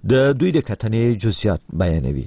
د دوی د کتنې جزئیات بیانوي.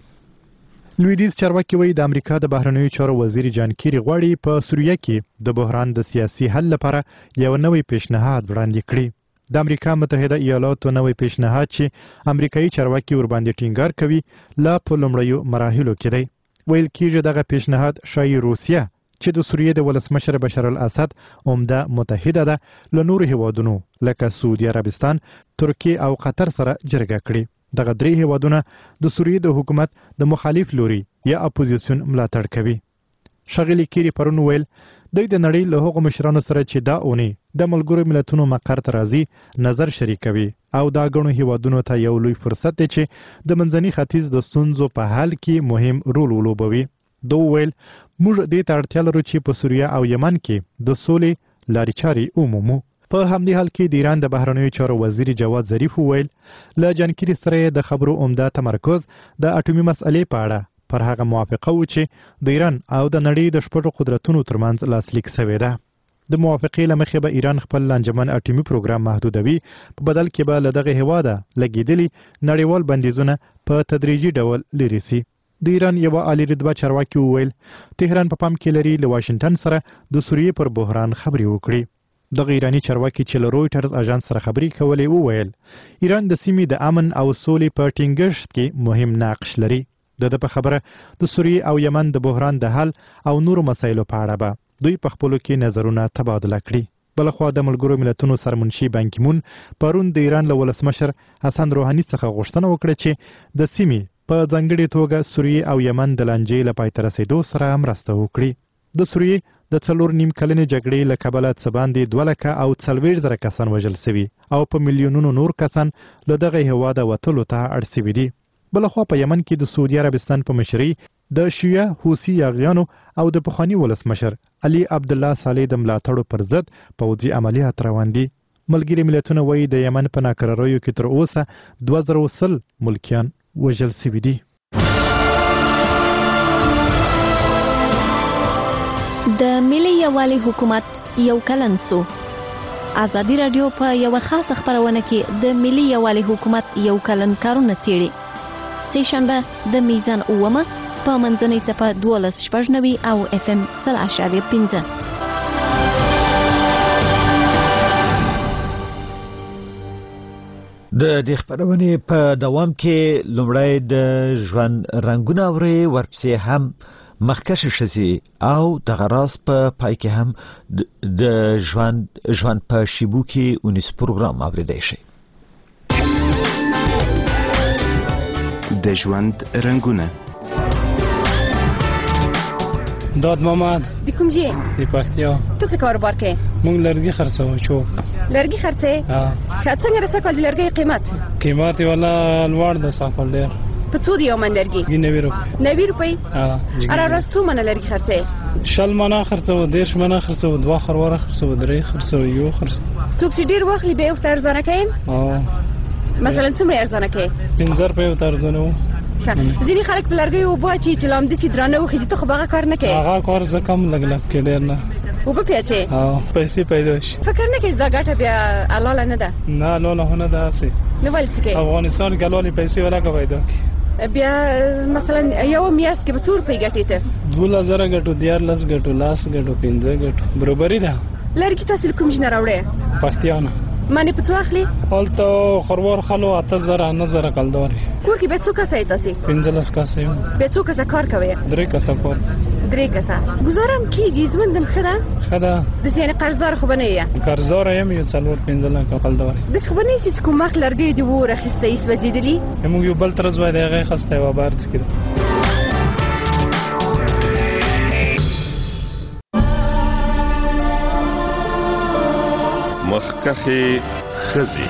لویدیز چارواکي وایي د امریکا د بهرنیو چارو وزیر جان کیری غواړي په سوریه کې د بحران د سیاسي حل لپاره یو نوی پیشنهاد وړاندې کړي. د امریکا متحده ایالاتو نوی پیشنهاد چې امریکایي چارواکي ورباندې ټینګار کوي لا په لومړیو مراحلو کې دی. ویل کېږي دغه پیشنهاد ښایي روسیه چې د سوریې د ولسمشر بشار الاسد عمده متحده ده له نورو هیوادونو لکه سعودي عربستان، ترکیه او قطر سره جرګه کړي. دغه درې هیوادونه د سوریې د حکومت د مخالف لوري یا اپوزیسیون ملاتړ کوي. ښاغلي کیری پرون ویل دوی د نړۍ له هغو مشرانو سره چې دا اونۍ د ملګرو ملتونو مقر ته راځي نظر شریکوي او دا ګڼو هیوادونو ته یو لوی فرصت دی چې د منځني ختیځ د ستونزو په حل کې مهم رول ولوبوي. دوی ویل موږ دې ته اړتیا لرو چې په سوریه او یمن کې د سولې لارې چارې ومومو. په همدې حال کې د ایران د بهرنیو چارو وزیر جواد ظریف وویل له جانکيري سره د خبرو عمده تمرکز د اټومي مسئلې په اړه پر هغه موافقه و چې د ایران او د نړۍ د شپږو قدرتونو ترمنځ لاسلیک شوې ده. د موافقې له مخې به ایران خپل لانجمن اټومي پروګرام محدودوي، په بدل کې به له دغه هیواده لګېدلي نړیوال بندیزونه په تدریجي ډول لرې سي. د ایران یو عالی رتبه چارواکي وویل تهران په پام کې لري له واشنگټن سره د سوریې پر بحران خبرې وکړي. دغه ایرانی چارواکي چې له رويټرز اژانس سره خبرې کولې وویل ایران د سیمې د امن او سولې په ټینګښت کې مهم نقش لري. د په خبره د سوریې او یمن د بحران د حل او نورو مسایلو په اړه به دوی په خپلو کې نظرونه تبادله کړي. بلخوا د ملګرو ملتونو سرمنشي بان کی مون پرون د ایران له ولسمشر حسن روحاني څخه غوښتنه وکړه چې د سیمې په ځانګړې توګه سوریې او یمن د لانجې له پای ته رسیدو سره مرسته وکړي. د سوریې د 4.5 کلنې جګړې له کبله څه باندې 240,000 کسان وژل شوي او په میلیونونو نور کسان له دغه هیواده وتلو ته اړ شوي دي. بلخوا په یمن کې د سعودي عربستان په مشرۍ د شیعه حوثي یاغیانو او د پخواني ولسمشر علي عبدالله صالح د ملاتړو پر ضد پوځي عملیات روان دي. ملګري ملتونه وایي د یمن په ناکراریو کې تر اوسه 2000 ملکیان وژل شوي دي. د ملي یووالي حکومت یو کلن سو. ازادي رادیو په یو خاصه خبرونه کې د ملي یووالي حکومت یو کلن کارونه څیړي. سیشنبه د میزان اومه په منځنۍ څپه 12.90 او اف ام 0.5. د دې خبرونې په دوام کې لومړی د ژوند رنگونه اوري، ورپسې هم مخکش شسی او د غراس په پای کې هم د ژوند په شیبو کې اونیس پروګرام اوریدای شي. د ژوند رنگونه داد محمد د کوم ځای د پښتیا ته څه کاروبار کوي؟ مونږ لرګي خرڅو چوک لرګي خرڅې؟ ها څنګه رسکل د لرګي قیمت ولا لوړ د سافل ډیر په څو دی یو من لرګي؟ 90 روپۍ. اره رسو من لرګي خرڅې؟ شل منه خرڅو، 10 منه خرڅو، 2 خرواره خرڅو، 3 خرڅو، یو خرڅو. څوک چې ډیر واخلي به وخت ارزانه کوي؟ مثلا څومره ارزانه کوي؟ 50 روپۍ وت ارزانه وو. ځینې خلک په لرګي وبو چې لام دي چې درانه وخی ته خو هغه کار نه کوي. هغه کار زه کم لګلم کې ډیر نه. وبو پیاچې؟ پیسې پیدا شي. فکر نه کوي دا ګټه بیا حلاله نه ده؟ نه حلاله نه ده سي. نو ولې څه کوي؟ افغانستان کې حلالي پیسې ولا کوي دا. بیا مثلا یو میاس کې به څور پی ګټې ته 2000 ګټو، 14 ګټو، 10 ګټو، 15 ګټو برابرۍ ده. لرګي تاسو کوم جن راوړې؟ پښتیانه. معنی په څو اخلي؟ حالته خروار خلو 8000 9000 کلداري. کور کې به څو کسه تاسو؟ 15 کسه یو. به څو کسه کار کوي؟ 3 کسه کار. 3 کسه. گزارم کیږي زمندم خدا؟ خدا. د ځینې قرضدار خو بنه یې. قرضدار یم یو 4-15 کلداري. د څه بنه چې کوم مخ لرګي دی وره خسته ایس وځیدلی؟ موږ یو بل ترز وای دغه خسته و بار څه کړ. مخکخي خزي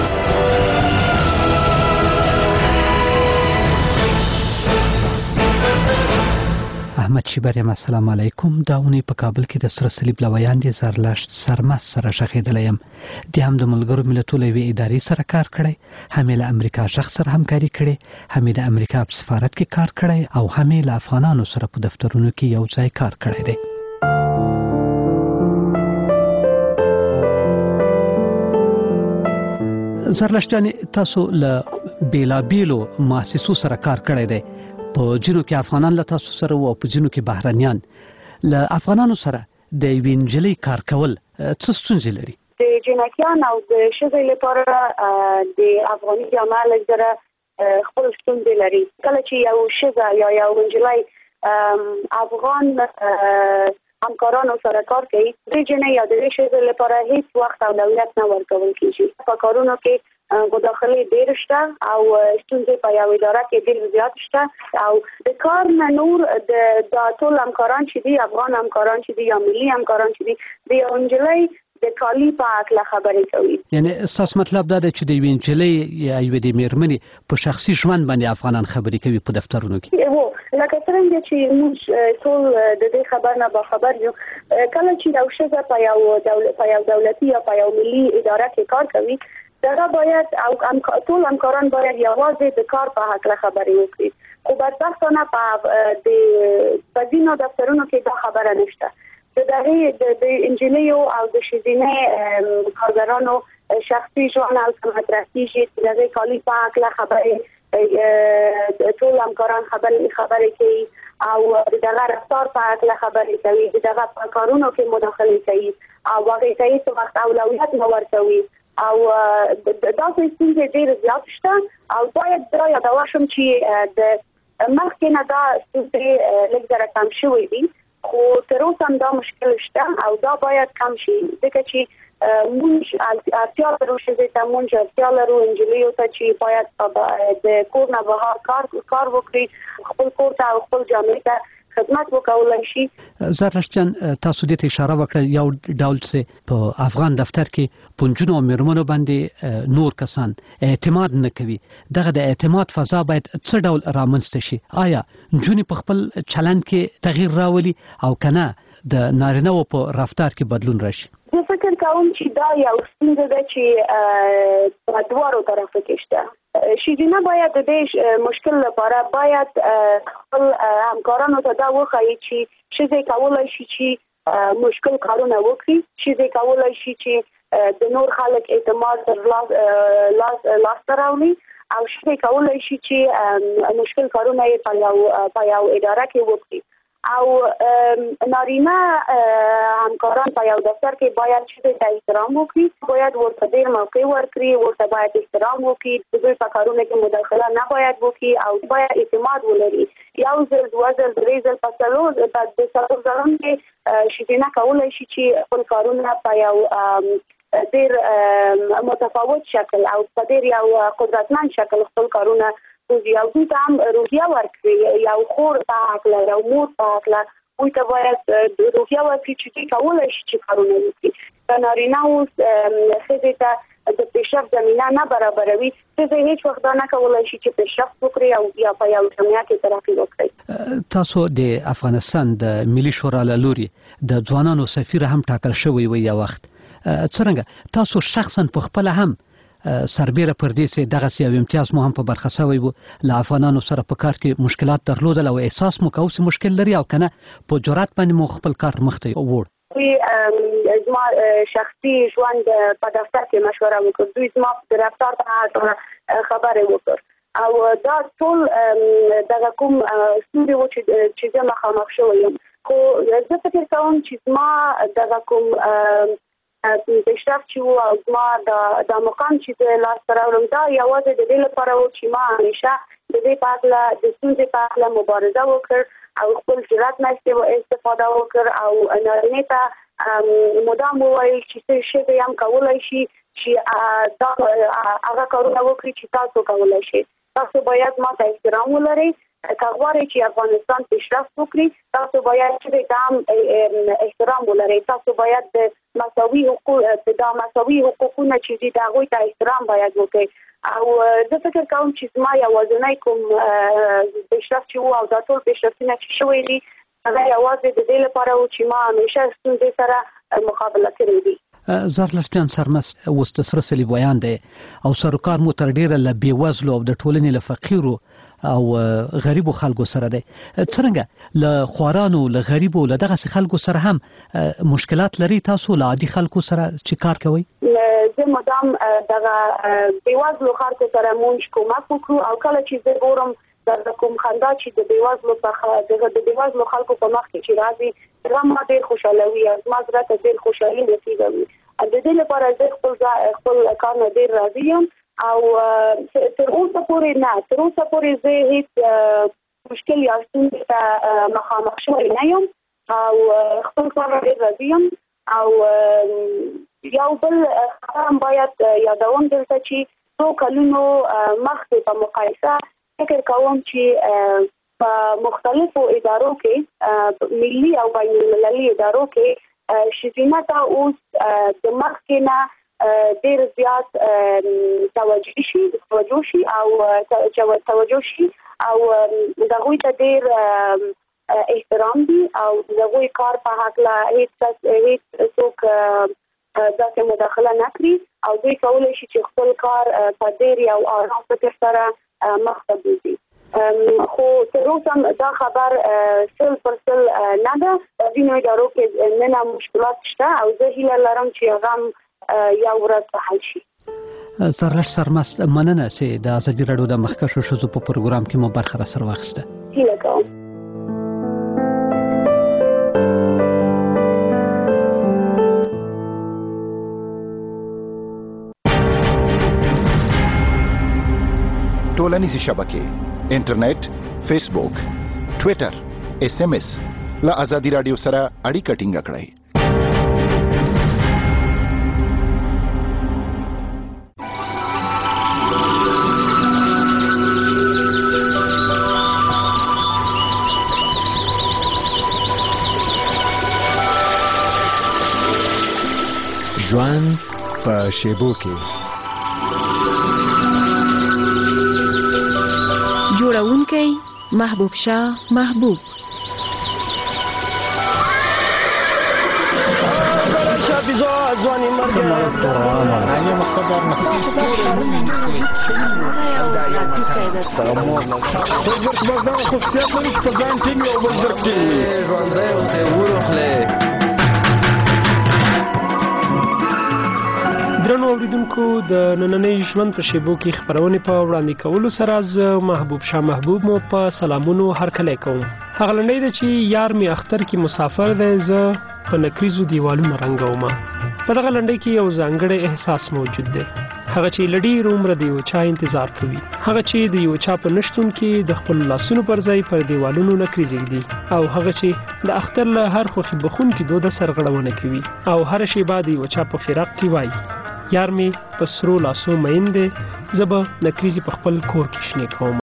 احمد شیبریم السلام علیکم. داونی په کابل کې د سره صلیب لویان دي زرلشت سرمس سره شخیدلیم. د هم د ملګرو ملتونو وی ادارې سره کار کړی، هم له امریکا شخص سره همکاري کړي، هم د امریکا په سفارت کې کار کړی او هم له افغانانو سره په دفترونو کې یو ځای کار کړی دی. زرلشتانی تاسو له بیلابیلو مؤسسو سره کار کړی دی. په جنو کې افغانان له تاسو سره او په جنو کې بهرنیان. له افغانانو سره د یوې نجلۍ کار کول څه ستونزې لري؟ د جنکیان او د ښځې لپاره د افغاني جامعه لږ ذره خپل ستونزې لري. کله چې یو ښځه یا یو نجلۍ افغان همکارانو سره کار کوي، د جنې یا د ښځې لپاره هیڅ وخت اولویت نه ورکول کیږي. په کارونو کې مداخله ډیر شته او ستونزې په یو اداره کې ډیر زیات شته او د کار نه نور د ټول همکاران چې دي، افغان همکاران چې دي یا ملي همکاران چې دي، د یو نجلۍ د کالي په اړه خبرې کوي. یعنی اساس مطلب دا دی چې د یوې نجلۍ یا یوې د میرمنې په شخصي ژوند باندې افغانان خبرې کوي په دفترونو کې. لکه څنګه چې موږ ټول د دې خبر نه باخبر یو. کله چې یو ښځه په یو دولتي یا په یو ملي اداره کې کار کوي، دا باید او ټول همکاران باید یوازې د کار په اړه خبرې وکړي. خو بدبختانه په ځینو دفترونو کې دا خبره نشته. د انجینیرو او د ښځینه کارګرانو شخصي ژوند او مطرح کیږي، د کالي په اړه خبرې ټول همکاران خبرې کوي او دغه رفتار په اړه خبرې کوي، دغه په کارونو کې مداخله کوي او هغه ته هیڅ وخت اولویت نه ورکوي او دا څه ډیر زیات شته او باید دا یادول شم چې د مخکې نه دا څه لږ ذره کم شوی دی، خو تر اوسه هم دا مشکل شته او دا باید کم شي. ځکه چې موږ اړتیا لرو چې موږ اړتیا لرو انجلیو ته چې باید د کور نه بهر کار وکړي، خپل کور ته او خپل جامعه ته خدمت وکولای شي. زرلشتیان تاسو دې ته اشاره وکړه یو ډول څه په افغان دفتر کې پنځونو او میرمنو باندې نور کسان اعتماد نه کوي. دغه د اعتماد فضا باید څه ډول رامنځته شي؟ آیا جونې په خپل چلند کې تغییر راولي او کنه د نارینه و په رفتار کې بدلون راشي؟ زه فکر کوم چې دا یو ستونزه ده چې په دواړو طرفو کې شته. ښځینه باید د دې مشکل لپاره باید خپل همکارانو ته دا وښایي چې ښځې کولی شي چې مشکل کارونه وکړي، ښځې کولی شي چې د نور خلک اعتماد تر لاسته راوړي او ښځې کولی شي چې مشکل کارونه یې په یو اداره کې وکړي. او نارینه همکاران په یو دفتر کې باید چې ته احترام وکړي، باید ورته ډیر موقع ورکړي، ورته باید احترام وکړي، د دوی په کارونو کې مداخله نه باید وکړي او باید اعتماد ولري. یو ځل دوه ځل درې ځل په څلور ځلونو کې ښځینه کولی شي چې خپل کارونه په یو ډیر متفاوت شکل او په ډیر یو قدرتمن شکل خپل کارونه او دوی ته هم روحیه ورکړي، یو خور په حقله یو مور په حقله دوی ته باید روحیه ورکړي چې دوی کولی شي چې کارونه وکړي. که نارینه اوس ښځې ته د پیشرفت زمینه نه برابروي، ښځې هیڅ وخت دا نه کولی شي چې پیشرفت وکړي او یا په یو جامعه کې ترقي وکړي. تاسو د افغانستان د ملي شورا له لوري د ځوانانو سفیر هم ټاکل شوی و یو وخت. څرنګه تاسو شخصا په خپل هم سربیره پر دې چې دغه یو امتیاز مو هم په برخه شوی وو، له افغانانو سره په کار کې مشکلات درلودل او احساس مو کوم چې مشکل لري او کنه په جرأت باندې مو خپل کار مخته وړ؟ زما شخصي ژوند په دفتر کې مشوره وکړه، دوی زما د رفتار په اړه خبرې وکړ او دا ټول دغه کوم ستونزې وو چې زه مخامخ شوی یم. خو زه فکر کوم چې زما دغه کوم پیشرفت چې وو او زما د مقام چې د لاسته راوړم دا یوازې د دې لپاره و چې ما همیشه د دې په اړه د ستونزې په اړه مبارزه وکړ او خپل جرأت نه استفاده وکړ او نارینه ته مدام وویل چې څه ښځې هم کولی شي چې دا هغه کارونه وکړي چې تاسو کولی شئ. تاسو باید ما ته احترام ولرئ. که غواړئ چې افغانستان پیشرفت وکړي، تاسو باید چې د عام احترام ولرئ. تاسو باید د مساوي حقوقونه چې دي د هغوی ته احترام باید وکړئ. او زه فکر کوم چې زما یوازینی کوم پیشرفت چې وو او دا ټول پیشرفتونه چې شوي دي هغه یوازې د دې لپاره و چې ما همیشه ستونزې سره مقابله کړې دي. زرلشتیان سرمس اوس د سره صلیب ویان دی او سروکار مو تر ډیره له بېوزلو او د ټولنې له فقیرو او غریبو خلکو سره دی. څرنګه له خوارانو له غریبو له دغه خلکو سره هم مشکلات لري تاسو له عادي خلکو سره چې کار کوئ؟ زه مدام دغه بیوزلو خلکو سره مونږ کومک وکړو او کله چې زه ګورم د کوم خندا چې د بیوزلو څخه د بیوزلو خلکو په مخ کې چې راځي هغه ما ډېر خوشالوي او ما زړه ته ډېر خوشالي نصیبوي. د دې لپاره زه خپل کار نه ډېر راضي یم او تر اوسه پورې زه هیڅ مشکل یا ستونزې ته مخامخ شوی نه یم او خپل کار ډېر راضي یم. او یو بل هم باید یادوم دلته چې څو کلونو مخکې په مقایسه فکر کوم چې په مختلفو ادارو کې ملي او بین المللي ادارو کې ښځینه ته اوس د مخکې نه ډېر زیات توجه شي او د هغوی ته ډېر احترام دي او د هغوی کار په هکله هیڅ څوک داسې مداخله نه کړي او دوی کولی شي چې خپل کار په ډېر یو آرام فکر سره مخته بوځي. خو تر اوسه دا خبر 100% نه ده. په ځینو ادارو کې نن مشکلات شته او زه هیله لرم چې هغه یو ورځ حل شي. زرلښت سرمست مننه چې د ازادي راډیو د مخکښو ښځو په پروګرام کې مو برخه راسره واخیسته. هیله کوم. ټولنیزې شبکې انټرنیټ، فیسبوک، ټویټر، SMS له ازادي راډیو سره اړیکه ټینګه کړئ. ژوند په شیبو کې جوړونکی محبوب شاه محبوب. درنو اوریدونکو د نننۍ ژوند په شیبو کې خبرونه په وړاندې کولو سره ز محبوب شاه محبوب مو په سلامونو هرکلی کوم. هغه لنډۍ ده چې یار می اختر کې مسافر دی، زه په نکریزو دیوالونو رنګوم. په دغه لنډۍ کې یو ځانګړی احساس موجود دی، هغه چې لډیر عمر دی یو چا انتظار کوي، هغه چې د یو چا په نشتون کې د خپل لاسونو پر ځای پر دیوالونو نکریزي دي، او هغه چې د اختر له هر خوخي بخون کې دوه سرغړونه کوي او هر شی بعد یو چا په فراق کې وای یار می په سرو لاسو مین دی، زه به نکریزي په خپل کور کې شنې کوم.